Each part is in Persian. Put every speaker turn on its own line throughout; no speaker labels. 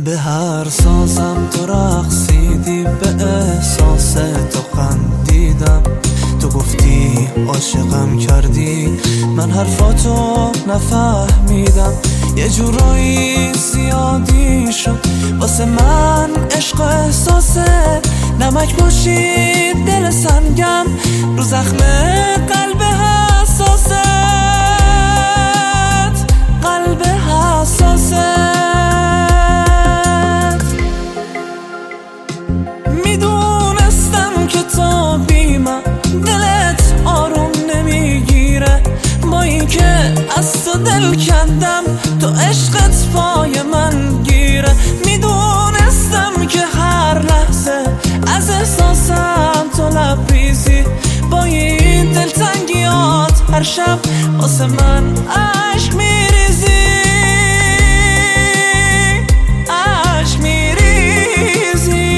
به هر سازم تو رقصیدی، به احساس تو خندیدم. تو گفتی عاشقم کردی، من حرفاتو نفهمیدم. یه جورایی زیادی شد واسه من عشق و احساسه. نمک باشید دل سنگم رو زخم قلب حساست، قلب حساست. میدونستم که تو بی من دلت آروم نمیگیره، با این که از تو دل کندم تو عشقت پای من گیره. میدونستم که هر لحظه از احساسم تو لبریزی، با این دلتنگیات هر شب واسه من عشق میریزی، عشق میریزی.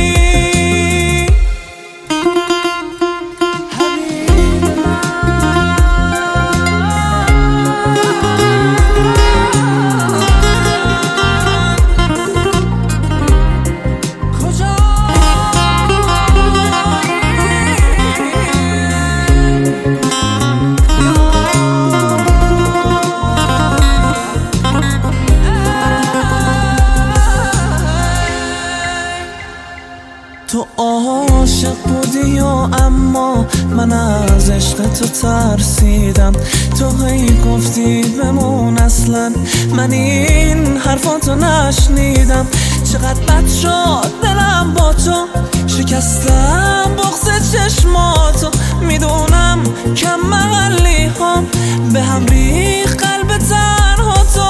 تو عاشق بودی و اما من از عشق تو ترسیدم. تو هی گفتی بمون، اصلا من این حرفاتو نشنیدم. چقدر بد شد دلم با تو، شکستم بغض چشماتو. میدونم کم محلی هم به هم ریخ قلب تنها تو،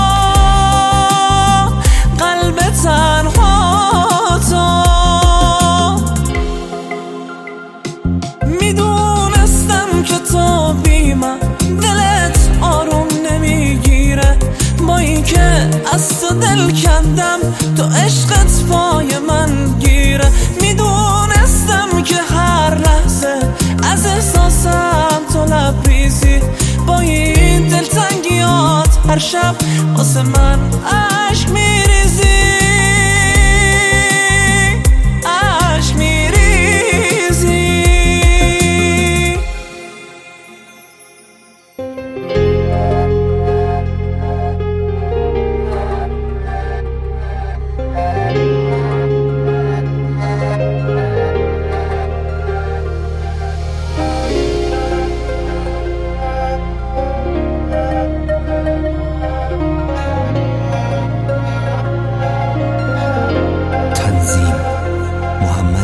قلب تنها تو. میدونستم که تو بی من دلت آروم نمیگیره، با این که از تو دل کندم تو عشقت پای من گیره. میدونستم که هر لحظه از احساسم تو لبریزی، با این دلتنگیات هر شب واسه من عشق میریزی، عشق میریزی.
محمد